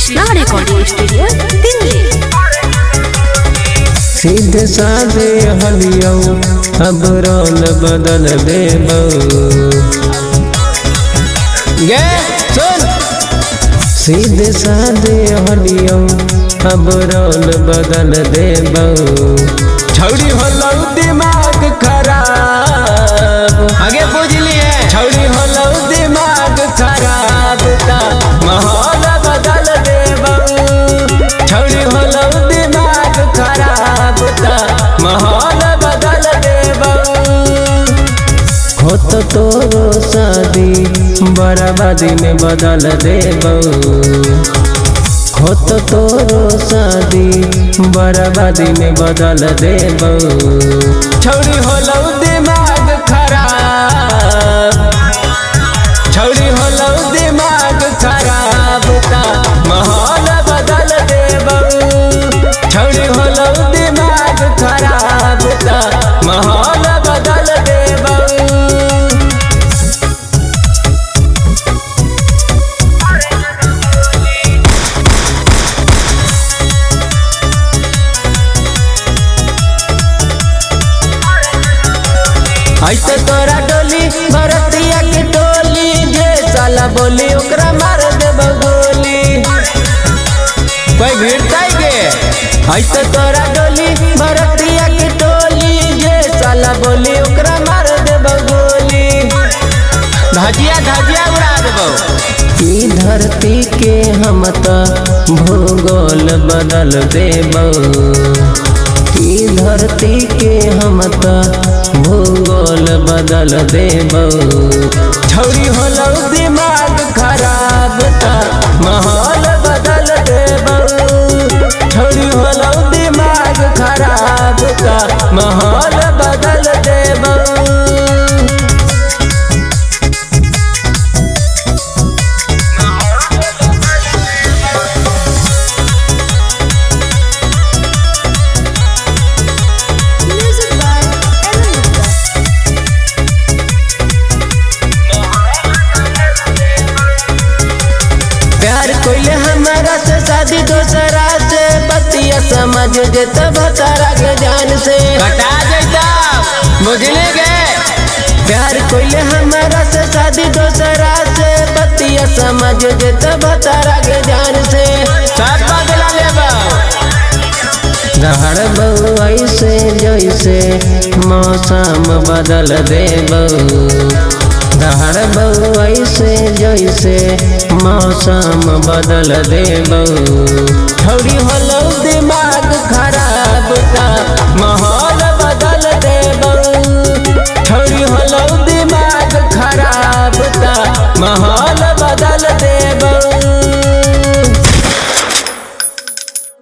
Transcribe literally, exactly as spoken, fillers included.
Krishna recording studio Delhi. सीधे साधे हलियो अब रोल बदल देबो गे सुन। सीधे साधे हलियो अब रोल बदल देबो। छौड़ी होलो दिमाग खराब, आगे बुझलिए छौड़ी होलो दिमाग खराब ता माहौल बदल देबो। छौड़ी होलो दिमाग खराब ता माहौल बदल देबो। होत तोरो शादी बर्बादी में बदल देबो। होत तोरो शादी बर्बादी में बदल देबो। छौड़ी होलो दिमाग खराब, छौड़ी होलो दिमाग खराब ता माहौल बदल देबो। छौड़ी होलो दिमाग खराब ता माहौल बदल देबो। ऐसे तोरा डोली भरतिया की टोली, जे साला बोली ओकरा मार देबो गोली। कोई भिड़ताई गे। ऐसे तोरा डोली भरतिया की टोली, जे साला बोली ओकरा मार देबो गोली। धजिया धजिया उड़ा देबो। ई धरती के हम त भूगोल बदल देबो। ई धरती के हम त भूगोल बदल देबो। छौड़ी होलो दिमाग खराब ता माहौल बदल देबो। छौड़ी होलो दिमाग खराब ता माहौल बदल देबो। प्यार कोइले हमारा से शादी दोसरा से, बतिया समझ जेता भतारा के जान से कटा जैता बुझले गे। प्यार कोइले हमारा से शादी दोसरा से, बतिया समझ जेता भतारा के जान से सब बदला लेबो। गहर बहु ऐसे जैसे मौसम बदल देबो। गहर बहु ऐसे जैसे मौसम बदल देबो। छौड़ी होलो दिमाग खराब ता माहौल बदल देबो। छौड़ी होलो दिमाग खराब ता माहौल